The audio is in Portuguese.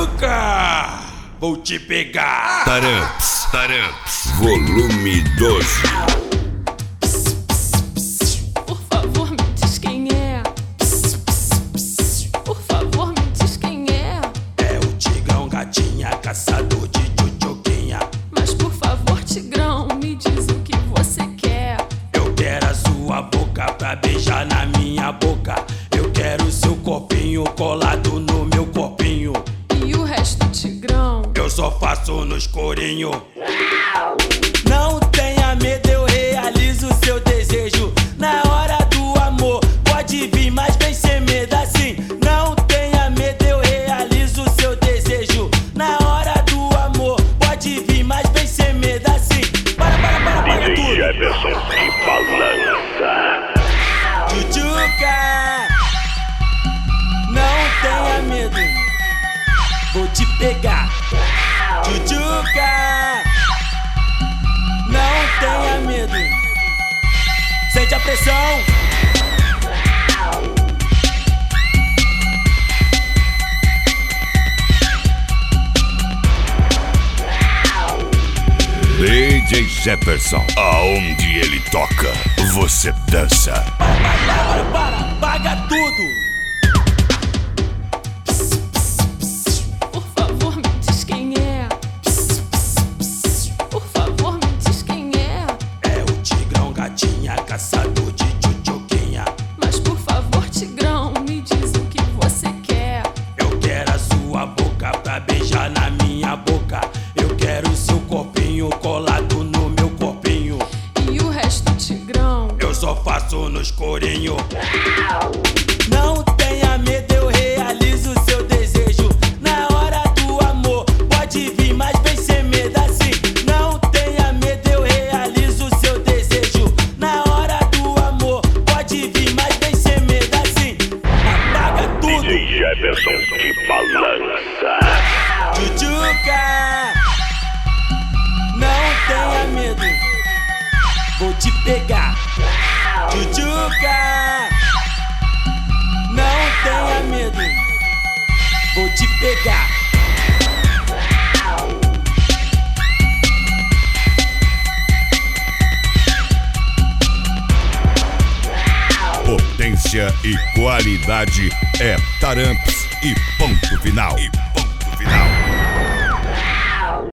Tchutchuca, vou te pegar. Taramps, volume 12. Por favor, me diz quem é. Por favor, me diz quem é. É o Tigrão, gatinha, caçador de tchutchuquinha. Mas por favor, Tigrão, me diz o que você quer. Eu quero a sua boca pra beijar na minha boca. Eu quero seu corpinho colado no meu corpinho. E o resto, Tigrão? Eu só faço no escurinho. Não tenha medo, eu realizo seu desejo. Na hora do amor, pode vir, mas vem sem medo assim. Não tenha medo, eu realizo seu desejo. Na hora do amor, pode vir, mas vem sem medo assim. Para tudo. Jefferson que balança. Tchutchuca, não tenha medo, vou te pegar. Tchutchuca, não tenha medo, sente a pressão. DJ Jefferson, aonde ele toca, você dança. Para, paga tudo. Por favor, me diz quem é. Por favor, me diz quem é. É o Tigrão, gatinha, caçador de tchutchuquinha. Mas por favor, Tigrão, me diz o que você quer. Eu quero a sua boca pra beijar na minha boca. Eu quero seu corpinho colado no meu corpinho. E o resto, Tigrão? Eu só faço no escurinho. Não tenha medo, eu realizo seu desejo. Na hora do amor, pode vir, mas vem sem medo assim. Não tenha medo, eu realizo seu desejo. Na hora do amor, pode vir, mas vem sem medo assim. Apaga tudo. DJ Jefferson que balança. Tchutchuca, não tenha medo, vou te pegar. Tchutchuca, não tenha medo, vou te pegar. Potência e qualidade é Taramps e ponto final.